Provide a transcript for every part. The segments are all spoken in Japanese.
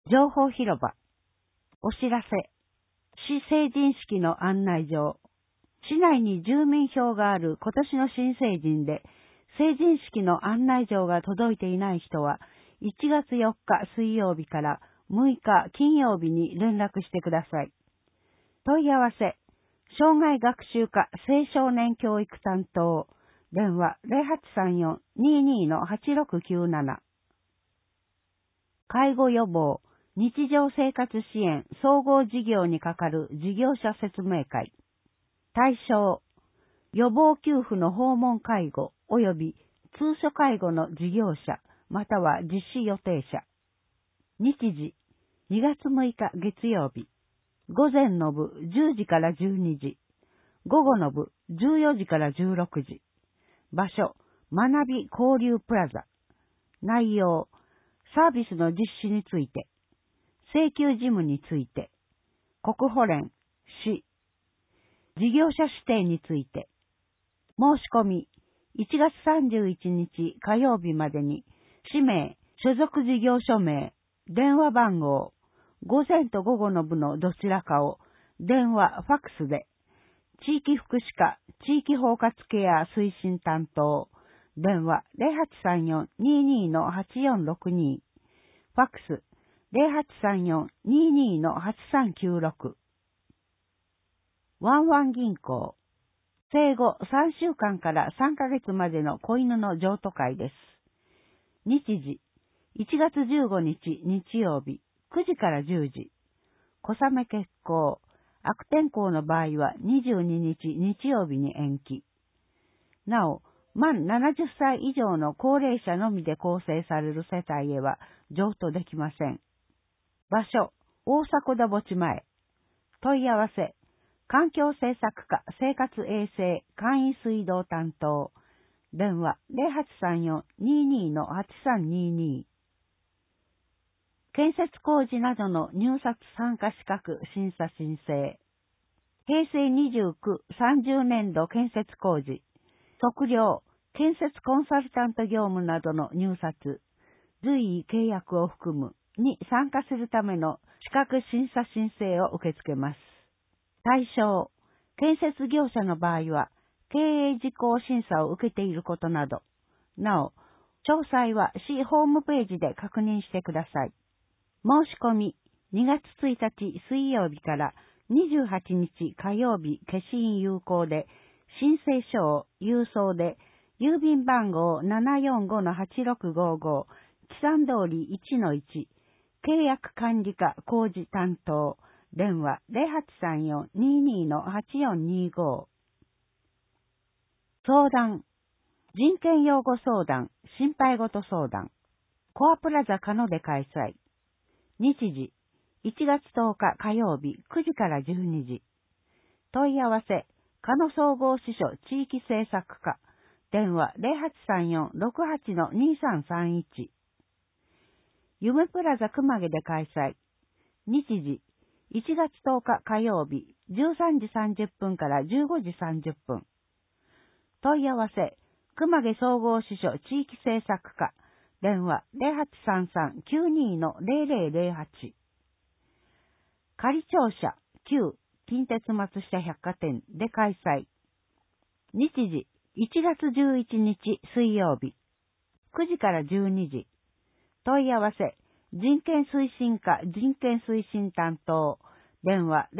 情報広場。お知らせ。市成人式の案内状。市内に住民票がある今年の新成人で、成人式の案内状が届いていない人は、1月4日水曜日から6日金曜日に連絡してください。問い合わせ。障害学習課青少年教育担当。電話 0834-22-8697。介護予防、日常生活支援、総合事業に係る事業者説明会。対象、予防給付の訪問介護及び通所介護の事業者、または実施予定者。日時、2月6日月曜日。午前の部10時から12時。午後の部14時から16時。場所、学び交流プラザ。内容、サービスの実施について。請求事務について。国保連、市。事業者指定について。申し込み、1月31日火曜日までに、氏名、所属事業所名、電話番号、午前と午後の部のどちらかを、電話、ファックスで、地域福祉課、地域包括ケア推進担当、電話 0834-22-8462、ファックス 0834-22-8396。ワンワン銀行、生後3週間から3ヶ月までの子犬の譲渡会です。日時、1月15日日曜日、9時から10時。小雨決行。悪天候の場合は22日日曜日に延期。なお、満70歳以上の高齢者のみで構成される世帯へは譲渡できません。場所、大迫田墓地前。問い合わせ、環境政策課生活衛生簡易水道担当。電話 0834-22-8322。建設工事などの入札参加資格審査申請。平成29-30年度建設工事。測量、建設コンサルタント業務などの入札、随意契約を含むに参加するための資格審査申請を受け付けます。対象、建設業者の場合は、経営事項審査を受けていることなど。なお、詳細は市ホームページで確認してください。申し込み、2月1日水曜日から28日火曜日消印有効で、申請書を郵送で、郵便番号 745-8655、記算通り 1-1、契約管理課工事担当、電話 0834-22-8425。相談、人権擁護相談、心配事相談、コアプラザカノで開催。日時、1月10日火曜日9時から12時。問い合わせ、カノ総合支所地域政策課、電話 0834-68-2331。夢プラザ熊毛で開催。日時、1月10日火曜日13時30分から15時30分。問い合わせ、熊毛総合支所地域政策課、電話 0833-92-0008。仮庁舎旧近鉄松下百貨店で開催。日時、1月11日水曜日、9時から12時。問い合わせ、人権推進課人権推進担当、電話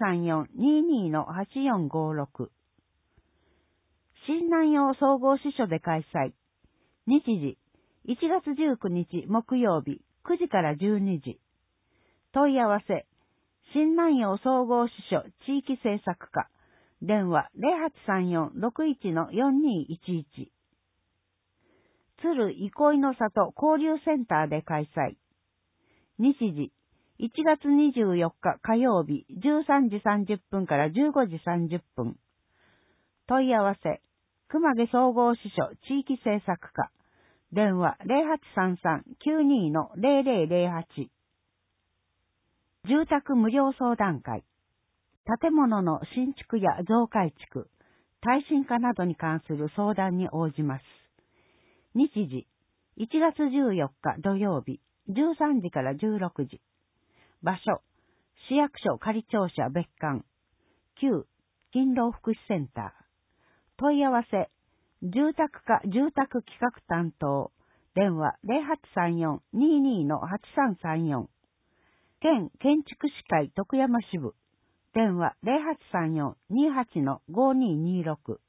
0834-22-8456。新南陽総合支所で開催。日時、1月19日木曜日、9時から12時。問い合わせ、新南陽総合支所地域政策課、電話 0834-61-4211。鶴憩いの里交流センターで開催。日時、1月24日火曜日13時30分から15時30分。問い合わせ、熊毛総合支所地域政策課、電話 0833-92-0008。住宅無料相談会。建物の新築や増改築、耐震化などに関する相談に応じます。日時、1月14日土曜日、13時から16時。 場所、市役所仮庁舎別館。9、勤労福祉センター。問い合わせ、住宅課住宅企画担当。電話0834-22-8334。県建築士会徳山支部。電話0834-28-5226。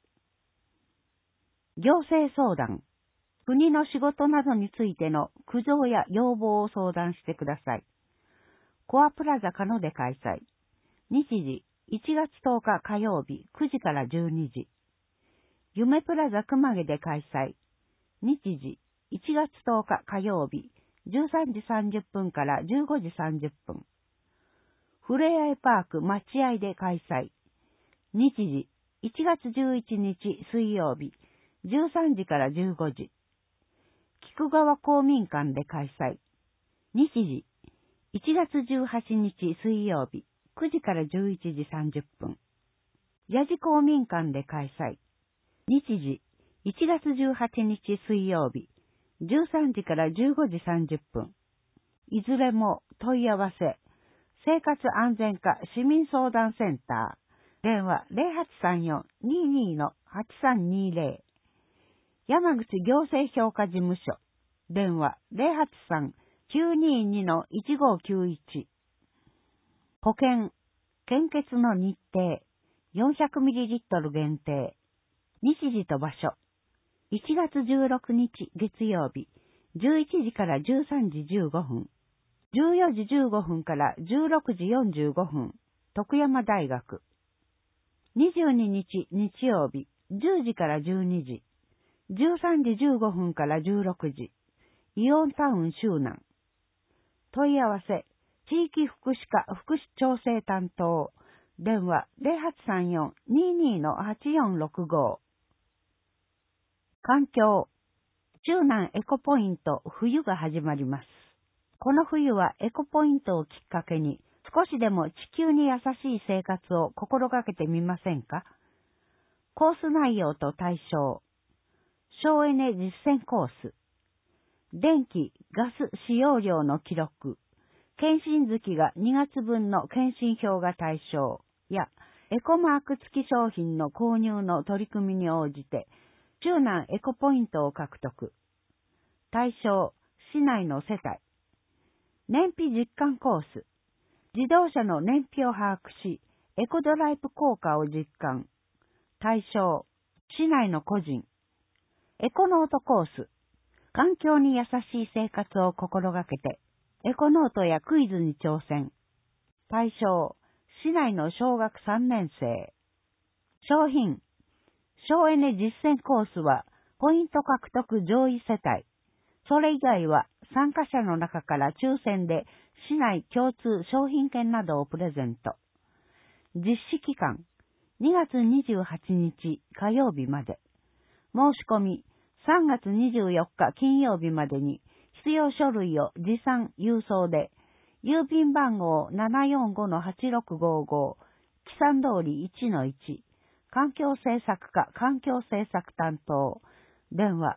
行政相談。国の仕事などについての苦情や要望を相談してください。コアプラザ加野で開催。日時、1月10日火曜日9時から12時。夢プラザ熊毛で開催。日時、1月10日火曜日13時30分から15時30分。ふれあいパーク待合で開催。日時、1月11日水曜日13時から15時。菊川公民館で開催。日時、1月18日水曜日9時から11時30分。八路公民館で開催。日時、1月18日水曜日13時から15時30分。いずれも問い合わせ、生活安全課市民相談センター。電話0834-22-8320。山口行政評価事務所。電話083-922-1591。保険、献血の日程、400ml 限定。日時と場所。1月16日月曜日、11時から13時15分。14時15分から16時45分。徳山大学。22日日曜日、10時から12時。13時15分から16時。イオンタウン周南。問い合わせ、地域福祉課福祉調整担当。電話0834-22-8465。環境、中南エコポイント冬が始まります。この冬はエコポイントをきっかけに少しでも地球に優しい生活を心がけてみませんか？コース内容と対象。省エネ実践コース。電気・ガス使用量の記録。検診月が2月分の検診票が対象やエコマーク付き商品の購入の取り組みに応じて中南エコポイントを獲得。対象、市内の世帯。燃費実感コース。自動車の燃費を把握し、エコドライブ効果を実感。対象、市内の個人。エコノートコース。環境に優しい生活を心がけて、エコノートやクイズに挑戦。対象、市内の小学3年生。商品、省エネ実践コースは、ポイント獲得上位世帯。それ以外は、参加者の中から抽選で、市内共通商品券などをプレゼント。実施期間、2月28日火曜日まで。申し込み、3月24日金曜日までに、必要書類を持参郵送で、郵便番号 745-8655、木山通り 1-1、環境政策課環境政策担当、電話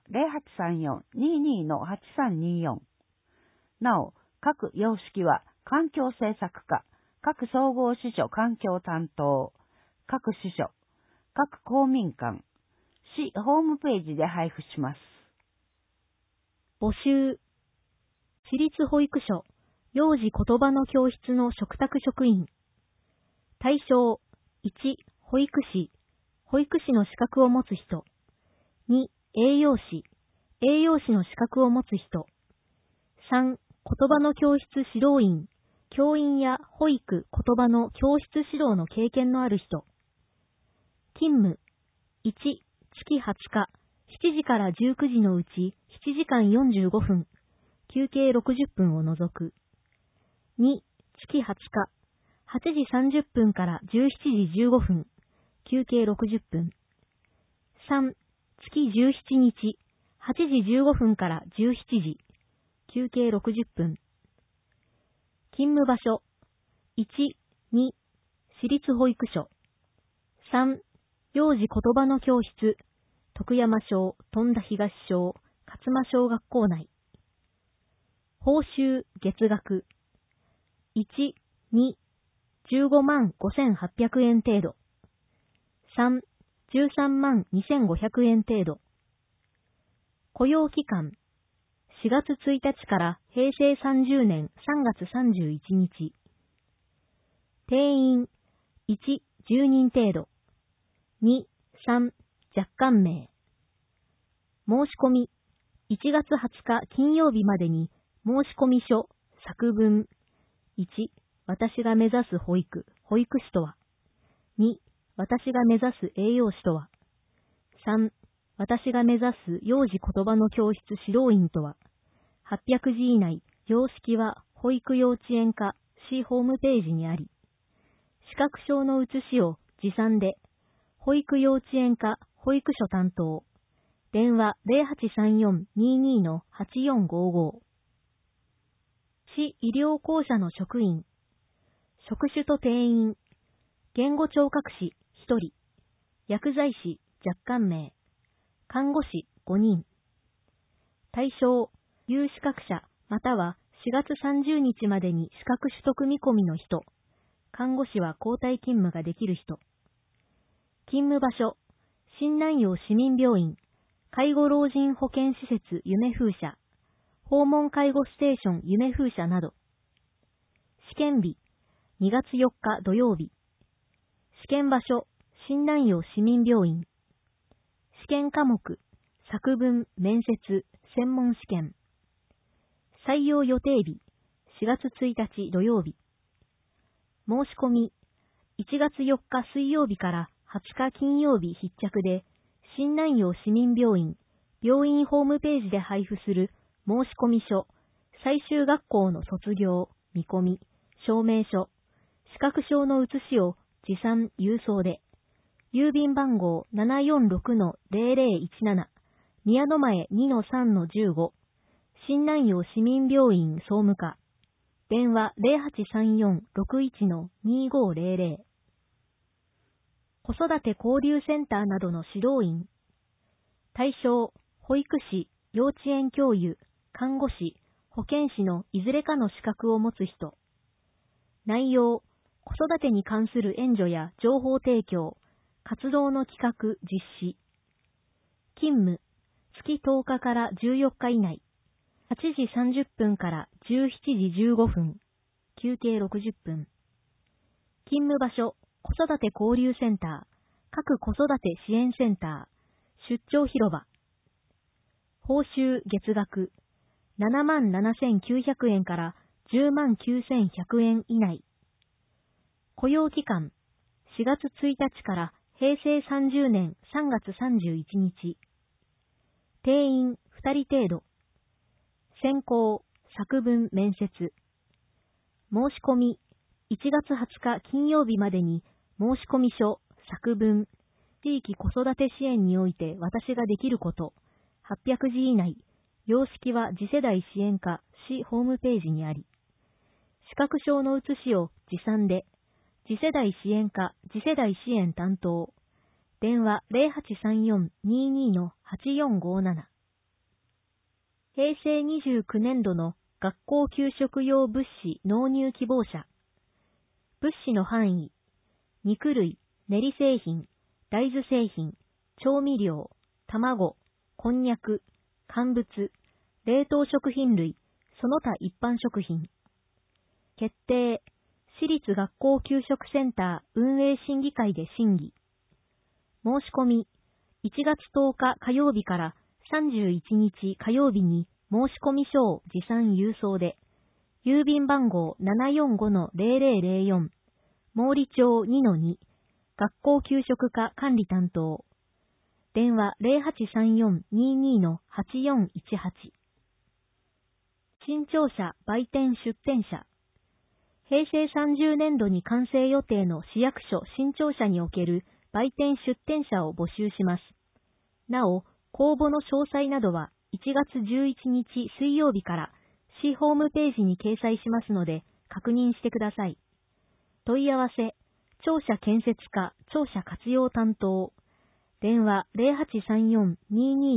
0834-22-8324。なお、各様式は環境政策課、各総合支所環境担当、各支所、各公民館、市ホームページで配布します。 募集。私立保育所、幼児言葉の教室の嘱託職員。対象、1、保育士、保育士の資格を持つ人。2、栄養士、栄養士の資格を持つ人。3、言葉の教室指導員、教員や保育・言葉の教室指導の経験のある人。勤務、1、月20日、7時から19時のうち7時間45分、休憩60分を除く。2、月20日、8時30分から17時15分、休憩60分。3、月17日、8時15分から17時、休憩60分。勤務場所、1、2、私立保育所。3、幼児言葉の教室、徳山小、富田東小、勝間小学校内。報酬、月額。 1、2、15万5800円程度。3、13万2500円程度。雇用期間、4月1日から平成30年3月31日。定員、1、10人程度。2、3、若干名。申し込み、1月20日金曜日までに申込書、作文。1、私が目指す保育士とは。2、私が目指す栄養士とは。3、私が目指す幼児言葉の教室指導員とは。800字以内、様式は保育幼稚園課市ホームページにあり。資格証の写しを持参で、保育幼稚園課保育所担当。電話0834-22-8455。市医療公社の職員。職種と定員。言語聴覚士1人。薬剤師若干名。看護師5人。対象、有資格者または4月30日までに資格取得見込みの人。看護師は交代勤務ができる人。勤務場所、新南陽市民病院、介護老人保健施設夢風社、訪問介護ステーション夢風社など。試験日、2月4日土曜日。試験場所、新南陽市民病院。試験科目、作文、面接、専門試験。採用予定日、4月1日土曜日。申し込み、1月4日水曜日から20日金曜日必着で、新南陽市民病院、病院ホームページで配布する申込書、最終学校の卒業、見込み、証明書、資格証の写しを持参郵送で、郵便番号 746-0017、宮の前 2-3-15、新南陽市民病院総務課、電話0834-61-2500。子育て交流センターなどの指導員。対象、保育士、幼稚園教諭、看護師、保健師のいずれかの資格を持つ人。内容、子育てに関する援助や情報提供、活動の企画、実施。勤務、月10日から14日以内。8時30分から17時15分。休憩60分。勤務場所、子育て交流センター、各子育て支援センター、出張広場。報酬月額、77,900円から109,100円以内。雇用期間、4月1日から平成30年3月31日。定員2人程度。選考、作文、面接。申し込み、1月20日金曜日までに申込書、作文、地域子育て支援において私ができること、800字以内、様式は次世代支援課市ホームページにあり、資格証の写しを持参で、次世代支援課次世代支援担当、電話0834-22-8457。平成29年度の学校給食用物資納入希望者。物資の範囲、肉類、練り製品、大豆製品、調味料、卵、こんにゃく、乾物、冷凍食品類、その他一般食品。決定、私立学校給食センター運営審議会で審議。申し込み、1月10日火曜日から31日火曜日に申込書を持参郵送で、郵便番号 745-0004、毛利町 2-2、学校給食課管理担当。電話0834-22-8418。新庁舎売店出店者。平成30年度に完成予定の市役所新庁舎における売店出店者を募集します。なお、公募の詳細などは1月11日水曜日から市ホームページに掲載しますので確認してください。問い合わせ、庁舎建設課庁舎活用担当。電話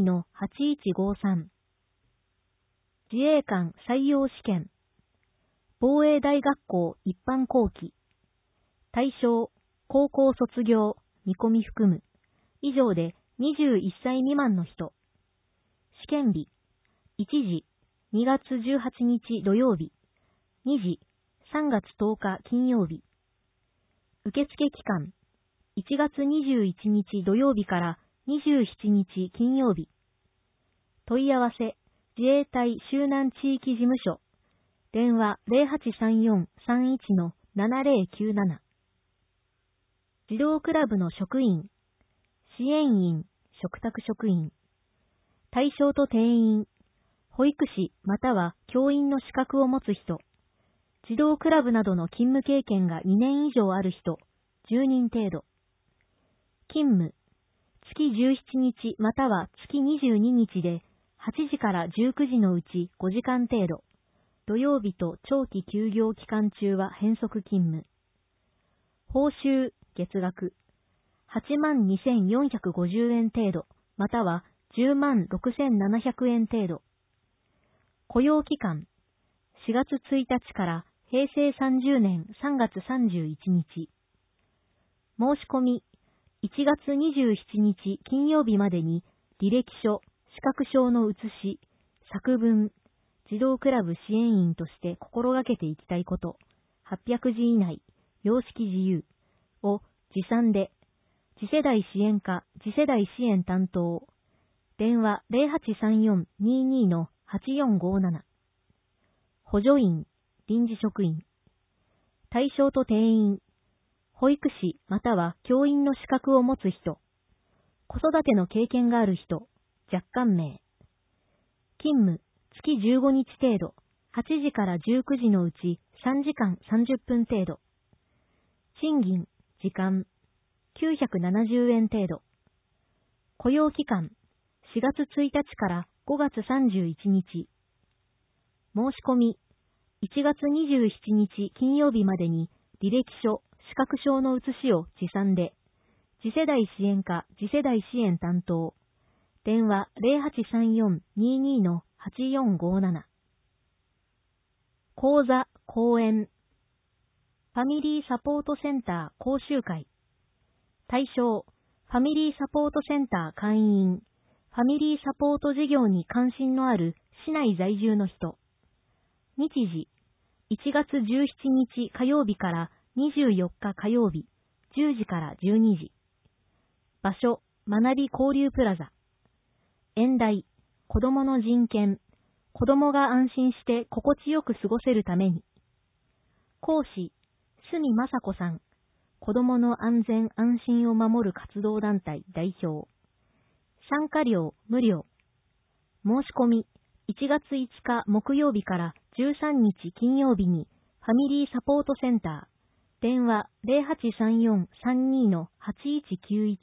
0834-22-8153。自衛官採用試験。 防衛大学校一般後期。対象、高校卒業、見込み含む。以上で21歳未満の人。試験日、1時、2月18日土曜日。2時、3月10日金曜日。受付期間、1月21日土曜日から27日金曜日。問い合わせ、自衛隊周南地域事務所。電話 0834-31-7097。児童クラブの職員、支援員、嘱託職員。対象と定員、保育士または教員の資格を持つ人。児童クラブなどの勤務経験が2年以上ある人、10人程度。勤務、月17日または月22日で8時から19時のうち5時間程度。土曜日と長期休業期間中は変則勤務。報酬、月額、82,450円程度、または106,700円程度。雇用期間、4月1日から平成30年3月31日。申し込み、1月27日金曜日までに履歴書、資格証の写し、作文、児童クラブ支援員として心がけていきたいこと、800字以内、様式自由を持参で、次世代支援課、次世代支援担当、電話 0834-22-8457。補助員、臨時職員。対象と定員、保育士または教員の資格を持つ人、子育ての経験がある人、若干名。勤務、月15日程度、8時から19時のうち3時間30分程度。賃金、時間、970円程度。雇用期間、4月1日から5月31日。申し込み、1月27日金曜日までに履歴書、資格証の写しを持参で、次世代支援課、次世代支援担当、電話 0834-22-8457。講座、講演。ファミリーサポートセンター講習会。対象、ファミリーサポートセンター会員、ファミリーサポート事業に関心のある市内在住の人。日時、1月17日火曜日から24日火曜日、10時から12時。場所、学び交流プラザ。演題、子どもの人権、子どもが安心して心地よく過ごせるために。講師、角雅子さん、子どもの安全安心を守る活動団体代表。参加料無料。申し込み、1月5日木曜日から13日金曜日にファミリーサポートセンター、電話 0834-32-8191。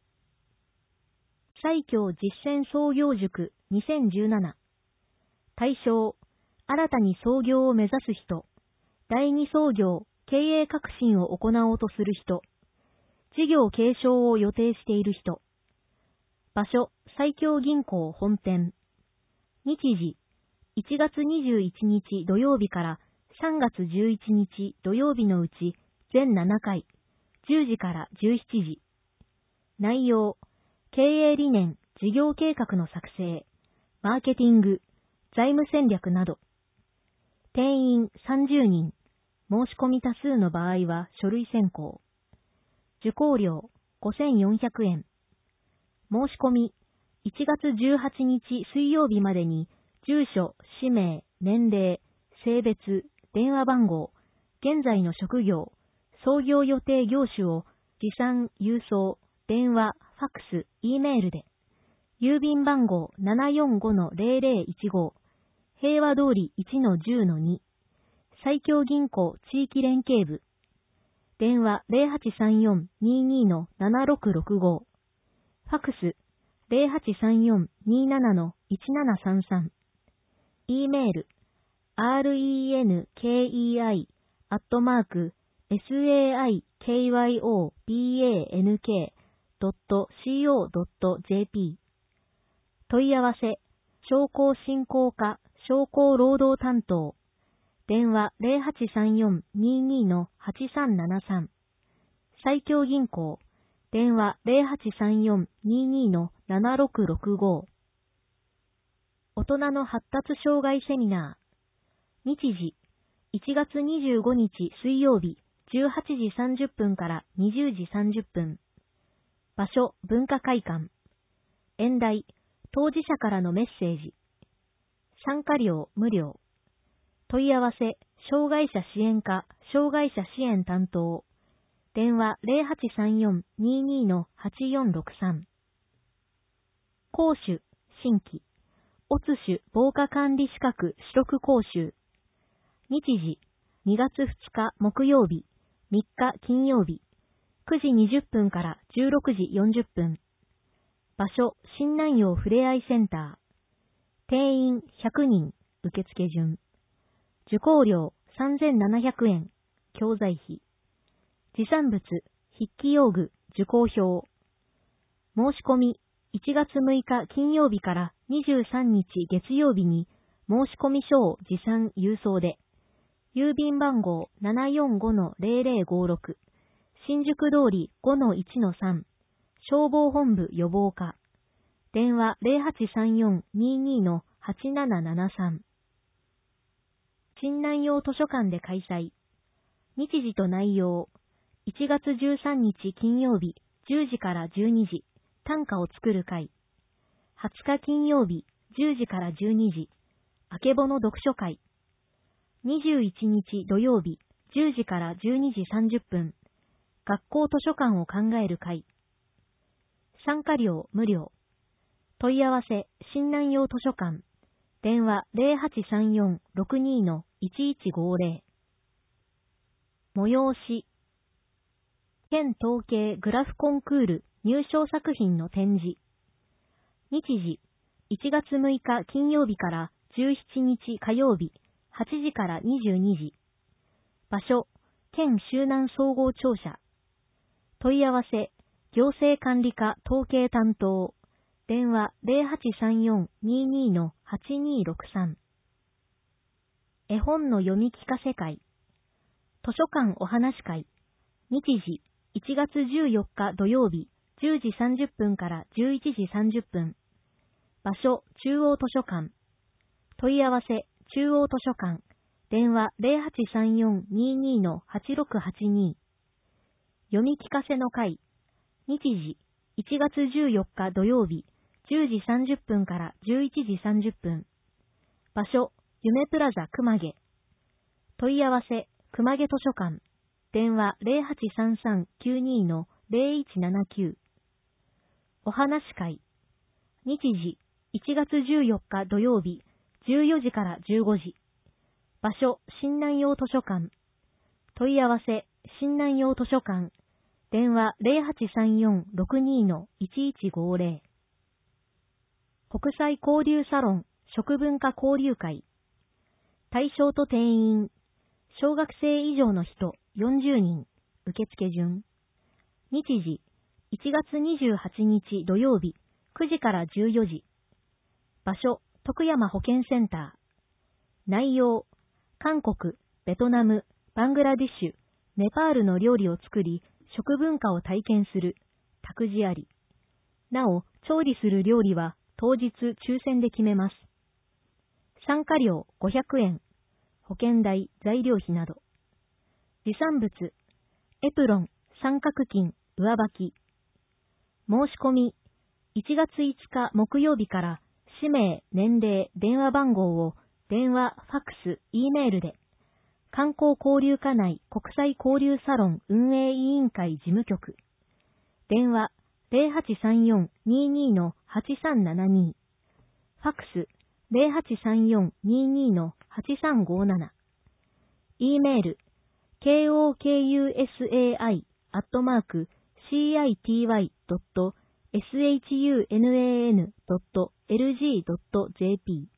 西京実践創業塾2017。対象、新たに創業を目指す人、第二創業、経営革新を行おうとする人、事業継承を予定している人。場所、西京銀行本店。日時、1月21日土曜日から3月11日土曜日のうち全7回、10時から17時。内容、経営理念、事業計画の作成、マーケティング、財務戦略など。定員30人、申し込み多数の場合は書類選考。受講料5,400円。申し込み、1月18日水曜日までに、住所、氏名、年齢、性別、電話番号、現在の職業、創業予定業種を持参、郵送、電話、ファックス、Eメールで、郵便番号 745-0015、平和通り 1-10-2、西京銀行地域連携部、電話 0834-22-7665、ファックス 0834-27-1733、Eメール、renkeiyobank.co.jp。問い合わせ、商工振興課商工労働担当、 電話 0834-22-8373。埼京銀行、電話 0834-22-7665。大人の発達障害セミナー。日時、1月25日水曜日、18時30分から20時30分。場所、文化会館。演題、当事者からのメッセージ。参加料無料。問い合わせ、障害者支援課、障害者支援担当。電話 0834-22-8463。講習、新規。オツ種防火管理資格取得講習。日時、2月2日木曜日、3日金曜日、9時20分から16時40分。場所、新南陽ふれあいセンター。定員100人、受付順。受講料3700円、教材費。持参物、筆記用具、受講票。申し込み、1月6日金曜日から23日月曜日に申し込み書を持参郵送で。郵便番号 745-0056、新宿通り 5-1-3、消防本部予防課。電話 0834-22-8773。新南陽図書館で開催。日時と内容。1月13日金曜日、10時から12時、短歌を作る会。20日金曜日、10時から12時、あけぼの読書会。21日土曜日、10時から12時30分、学校図書館を考える会。参加料無料。問い合わせ、新南陽図書館。電話 0834-62-1150。催し。県統計グラフコンクール入賞作品の展示。日時、1月6日金曜日から17日火曜日、8時から22時。場所、県周南総合庁舎。問い合わせ、行政管理課統計担当。電話 0834-22-8263。絵本の読み聞かせ会。図書館お話会。日時、1月14日土曜日、10時30分から11時30分。場所、中央図書館。問い合わせ、中央図書館。電話 0834-22-8682。読み聞かせの会。日時、1月14日土曜日、10時30分から11時30分。場所、夢プラザ熊毛。問い合わせ、熊毛図書館。電話 0833-92-0179。お話会。日時、1月14日土曜日、14時から15時。場所、新南陽図書館。問い合わせ、新南陽図書館。電話 0834-62-1150。国際交流サロン食文化交流会。対象と定員。小学生以上の人40人。受付順。日時、1月28日土曜日、9時から14時。場所、徳山保健センター。内容、韓国、ベトナム、バングラディッシュ、ネパールの料理を作り、食文化を体験する。託児あり。なお、調理する料理は当日抽選で決めます。参加料500円。保険代、材料費など。持参物、エプロン、三角巾、上履き。申し込み、1月5日木曜日から氏名、年齢、電話番号を電話、ファックス、Eメールで、観光交流課内国際交流サロン運営委員会事務局。電話、0834-22-8372。ファックス、0834-22-8357。Eメール、kokusai@city.shunnan.lg.jp